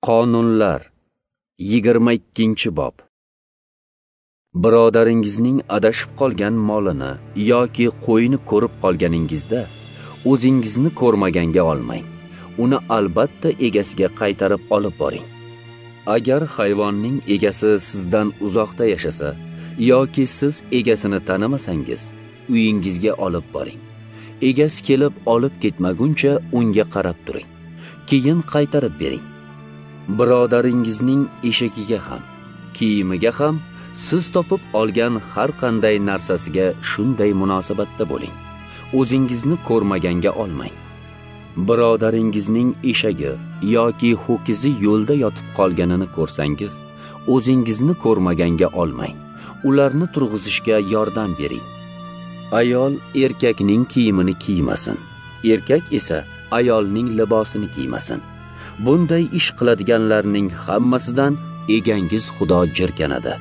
Qonunlar 22-bob. Birodaringizning adashib qolgan molini yoki qo'yini ko'rib qolganingizda o'zingizni ko'rmaganga olmang. Uni albatta egasiga qaytarib olib boring. Agar hayvonning egasi sizdan uzoqda yashasa yoki siz egasini tanimasangiz, uyingizga olib boring. Egasi kelib olib ketmaguncha unga qarab turing. Keyin qaytarib bering. Birodaringizning eshagiga ham, kiyimiga ham siz topib olgan har qanday narsasiga shunday munosabatda bo'ling. O'zingizni ko'rmaganga olmang. Birodaringizning eshagi yoki ho'kizi yo'lda yotib qolganini ko'rsangiz, o'zingizni ko'rmaganga olmang. Ularni turg'izishga yordam bering. Ayol erkakning kiyimini kiymasin, erkak esa ayolning libosini kiymasin. Bunday ish qiladiganlarning hammasidan egangiz Xudo jirkanadi.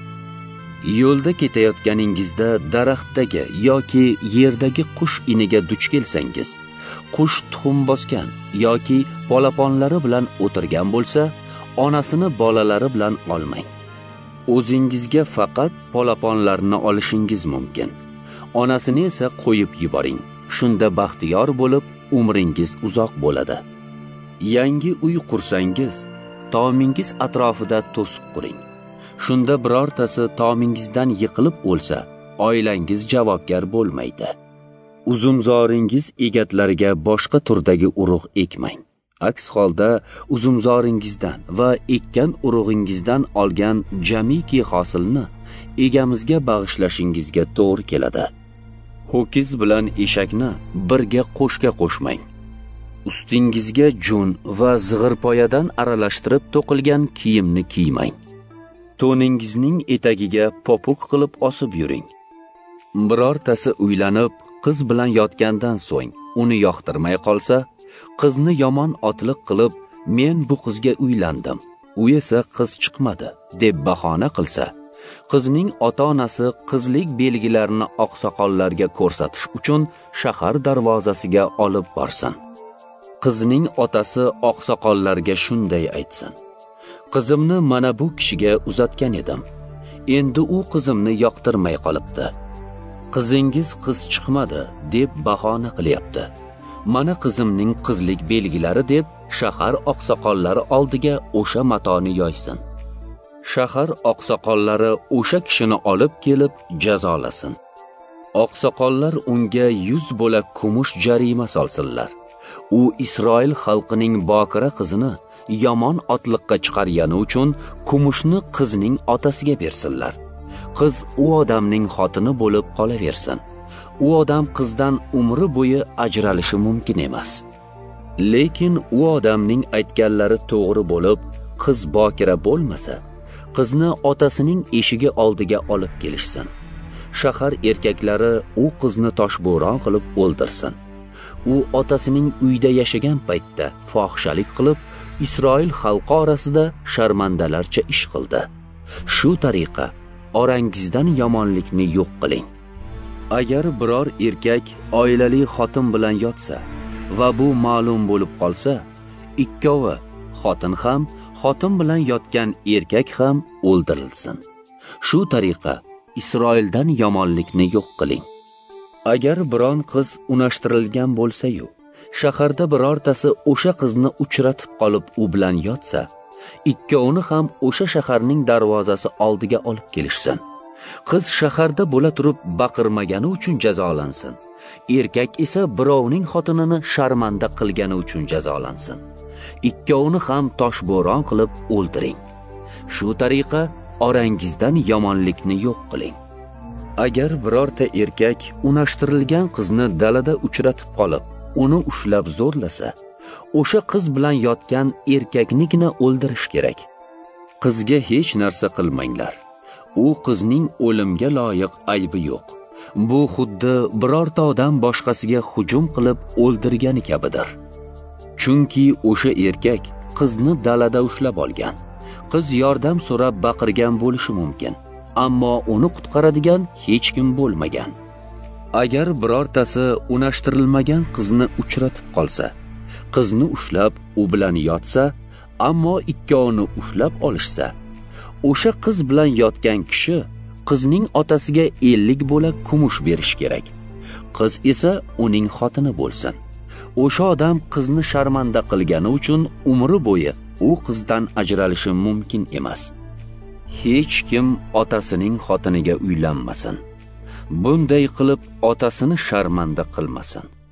Yo'lda ketayotganingizda daraxtdagi yoki yerdagi qush iniga duch kelsangiz, qush tuxum bosgan yoki polaponlari bilan o'tirgan bo'lsa, onasini bolalari bilan olmang. O'zingizga faqat polaponlarni olishingiz mumkin. Onasini esa qo'yib yuboring. Shunda baxtiyor bo'lib, umringiz uzoq bo'ladi. Yangi uy qursangiz, tomingiz atrofida to'siq quring. Shunda birortasi tomingizdan yiqilib o'lsa, oilangiz javobgar bo'lmaydi. Uzumzoringiz egatlariga boshqa turdagi urug' ekmang. Aks holda uzumzoringizdan va ekkan urug'ingizdan olgan jamiki hosilni egamizga bag'ishlashingizga to'g'ri keladi. Ho'kiz bilan eshakni birga qo'shga qo'shmang. Ustingizga jun va zig'irpoyadan aralashtirib to'qilgan kiyimni kiymang. To'ningizning etagiga popuk qilib osib yuring. Birortasi uylanib, qiz bilan yotgandan so'ng uni yoqtirmay qolsa, qizni yomon otliq qilib, men bu qizga uylandim, u esa qiz chiqmadi deb bahona qilsa, qizning ota-onasi qizlik belgilarini oqsoqollarga ko'rsatish uchun shahar darvozasiga olib borsin. Qizning otasi oqsoqollarga shunday aytsin: qizimni mana bu kishiga uzatgan edim. Endi u qizimni yoqtirmay qolibdi. Qizingiz qiz chiqmadi deb bahona qilyapti. Mana qizimning qizlik belgilari deb shahar oqsoqollari oldiga o'sha matoni yoysin. Shahar oqsoqollari o'sha kishini olib kelib jazolasin. Oqsoqollar unga 100 bo'lak kumush jarima solsinlar. U Isroil xalqining bokira qizini yomon otliqqa chiqargani uchun kumushni qizning otasiga bersinlar. Qiz u odamning xotini bo'lib qolaversin. U odam qizdan umri bo'yi ajralishi mumkin emas. Lekin u odamning aytganlari to'g'ri bo'lib, qiz bokira bo'lmasa, qizni otasining eshigi oldiga olib kelishsin. Shahar erkaklari u qizni toshbo'ron qilib o'ldirsin. U otasining uyda yashagan paytda fohishalik qilib, Isroil xalqi orasida sharmandalarcha ish qildi. Shu tariqa orangizdan yomonlikni yo'q qiling. Agar biror erkak oilali xotin bilan yotsa va bu ma'lum bo'lib qolsa, ikkovi, xotin ham, xotin bilan yotgan erkak ham o'ldirilsin. Shu tariqa Isroildan yomonlikni yo'q qiling. Agar biron qiz unashtirilgan bo'lsa-yu, shaharda birortasi o'sha qizni uchratib qolib u bilan yotsa, ikkovini ham o'sha shaharning darvozasi oldiga olib kelishsin. Qiz shaharda bo'la turib baqirmagani uchun jazolansin. Erkak esa birovning xotinini sharmanda qilgani uchun jazolansin. Ikkovini ham toshbo'ron qilib o'ldiring. Shu tariqa orangizdan yomonlikni yo'q qiling. Agar birorta erkak unashtirilgan qizni dalada uchratib qolib, uni ushlab zo'rlasa, o'sha qiz bilan yotgan erkaknikni o'ldirish kerak. Qizga hech narsa qilmanglar. U qizning o'limga loyiq aybi yo'q. Bu xuddi birorta odam boshqasiga hujum qilib o'ldirgani kabidir. Chunki o'sha erkak qizni dalada ushlab olgan. Qiz yordam so'rab baqirgan bo'lishi mumkin, ammo uni qutqaradigan hech kim bo'lmagan. Agar birortasi unashtirilmagan qizni uchratib qolsa, qizni ushlab u bilan yotsa, ammo ikkovini ushlab olishsa, o'sha qiz bilan yotgan kishi qizning otasiga 50 bo'lak kumush berish kerak. Qiz esa uning xotini bo'lsin. O'sha odam qizni sharmanda qilgani uchun umri bo'yi u qizdan ajralishi mumkin emas. Hech kim otasining xotiniga uylanmasin. Bunday qilib otasini sharmanda qilmasin.